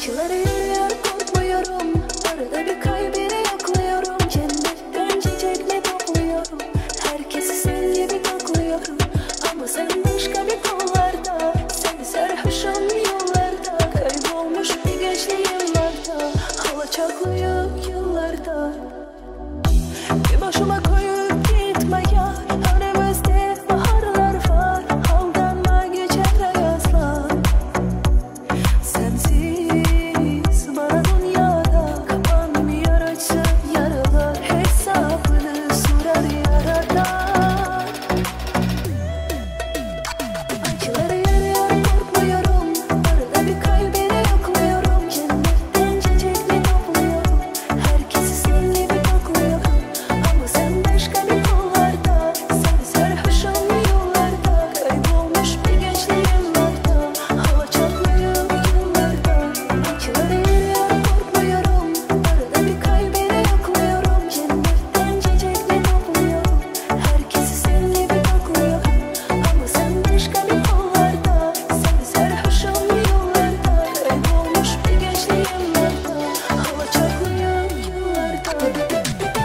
Acıları yürüyor korkmuyorum. Arada bir kalbini yokluyorum. Cennetten çiçek mi topluyorum? Herkesi sen gibi kokluyorum. Ama sen başka bir kollarda. Seni sarhoşum yollarda. Kaybolmuş bir gençliği yıllarda. Hava çaklıyor yıllarda. Bir başıma koyup gitme yar. Önümüzde baharlar var. Aldanma geçer ayazlar. Sensiz bana dünyada kapanmıyor açsa yaralar. Hesabını sorar yaradan. Acıları yarıyor korkmuyorum. Arada bir kalbini yokluyorum. Cennetten çiçek mi topluyorum? Herkesi sen gibi kokluyorum. Ama sen başka bir kollarda. Seni sarhoşum yollarda. Kaybolmuş bir gençliği yıllarda. Hava çatlıyor yıllarda. Acıları yarıyor korkmuyorum. Arada bir kalbini yokluyorum. Cennetten çiçek mi topluyorum? Herkesi sen gibi kokluyorum. Ama sen başka bir kollarda. Seni sarhoşum yollarda. Kaybolmuş bir gençliği yıllarda. Hava çatlıyor yıllarda.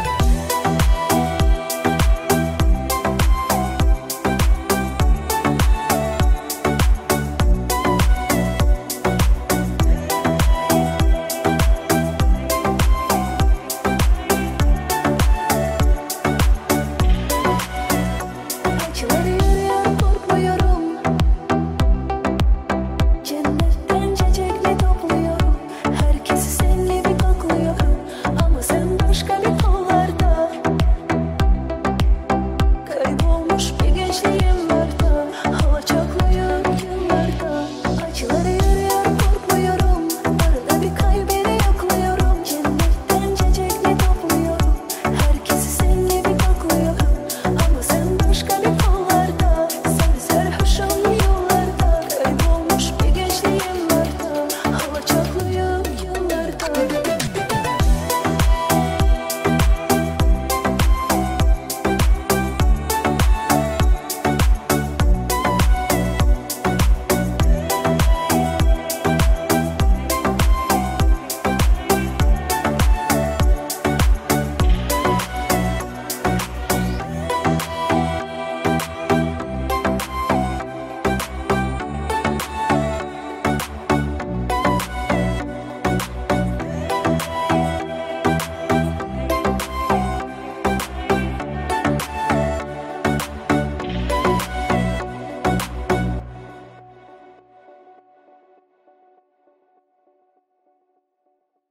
Acıları yarıyor korkmuyorum. Cennetten çiçek mi topluyorum? Herkesi sen gibi kokluyorum. Ama sen başka bir kollarda. Kaybolmuş bir gençliğim